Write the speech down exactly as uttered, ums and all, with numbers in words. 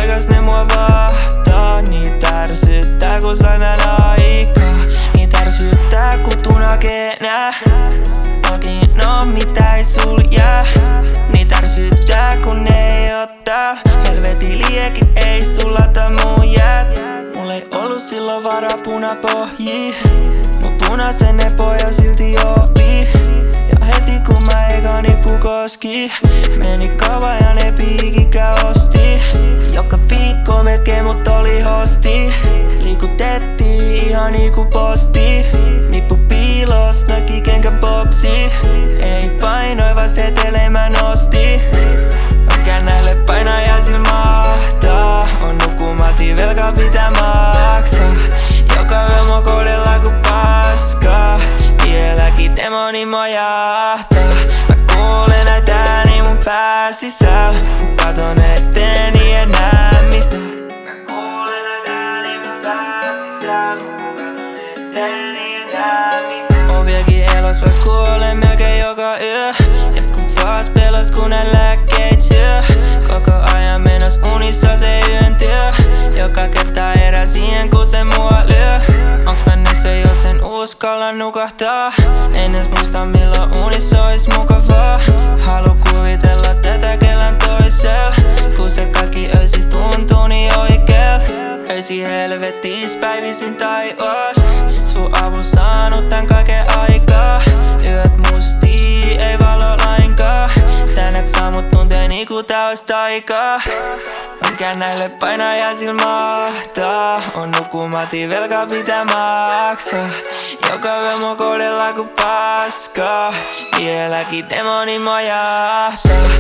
paikas ne mua vahtaa. Niitä ärsyttää kun sanan aikaa. Niitä ärsyttää kun tunakenää. Oikein oo mitä ei sul jää. Niitä ärsyttää kun ne ei ottaa. Helvetin liekit ei sulata mun jäät. Mulla ei ollu silloin varaa punapohjii. Mut punasen ne poja silti oli. Ja heti kun mä eka nippu koski, meni kava ja ne piikikä osti. Joka viikko melkein mut oli hosti. Liikutettiin ihan niinku posti. Nippu piilos näki kenkäboksi. Ei painoi vaan setelein mä nosti. Mikä näille painajaisille mahtaa? On nukkumati velka pitää maksaa. Joka yö mua kohdellaan ku paskaa. Vieläkin demoni mua jahtaa. Mä kuulen näitä ääni mun pää sisällä. Kun katon eteeni en näe mitään. Mä kuulen näitä ääni mun pää sisällä. Kun katon eteeni en näe mitään. Oon vieläkin elos vaikka kuolen melkein joka yö. Et kun faas pelas kun nää lääkkeet syö. Koko ajan menos unissa se yön työ. Joka kerta herää siihen kun se mua lyö. Onks mä näissä jos en uskalla nukahtaa? En edes muista milloin unissa ois mukavaa. Halu kuvitella tätä kellään toisella. Kun se kaikki öisi tuntuu niin oikeelta. Öisi helvetis päivisin taivaas. Sun avun saanut tän kaiken aikaa. Yöt mustii ei valo lainkaan. Sä näet saa mut tuntee niinku tää ois taikaa. Mikä näille painajaisille mahtaa? On nukkumati velka pitää maksaa. Joka yö mua kohdellaan ku paskaa. Vieläkin demoni mua jahtaa.